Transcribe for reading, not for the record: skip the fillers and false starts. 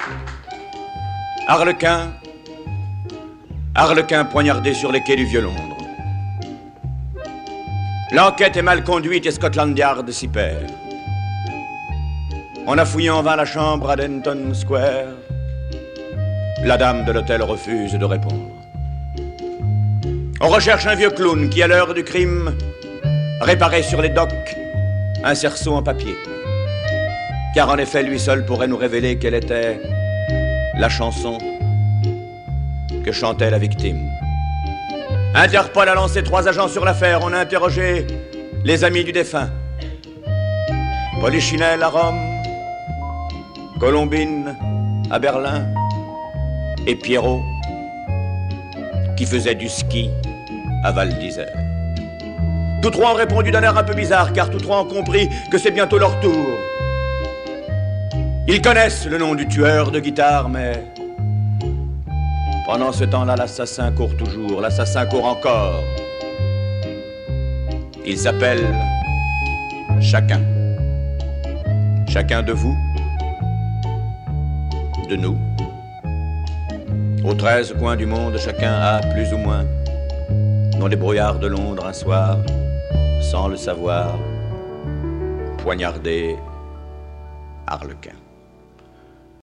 Arlequin, Arlequin poignardé sur les quais du Vieux-Londres. L'enquête est mal conduite et Scotland Yard s'y perd. On a fouillé en vain la chambre à Denton Square. La dame de l'hôtel refuse de répondre. On recherche un vieux clown qui, à l'heure du crime, réparait sur les docks un cerceau en papier. Car en effet, lui seul pourrait nous révéler quelle était la chanson que chantait la victime. Interpol a lancé 3 agents sur l'affaire. On a interrogé les amis du défunt. Polichinelle à Rome, Colombine à Berlin et Pierrot qui faisait du ski à Val d'Isère. Tous 3 ont répondu d'un air un peu bizarre car tous 3 ont compris que c'est bientôt leur tour. Ils connaissent le nom du tueur de guitare, mais pendant ce temps-là, l'assassin court toujours, l'assassin court encore. Il s'appelle chacun. Chacun de vous, de nous. Aux 13 coins du monde, chacun a, plus ou moins, dans les brouillards de Londres un soir, sans le savoir, poignardé Arlequin.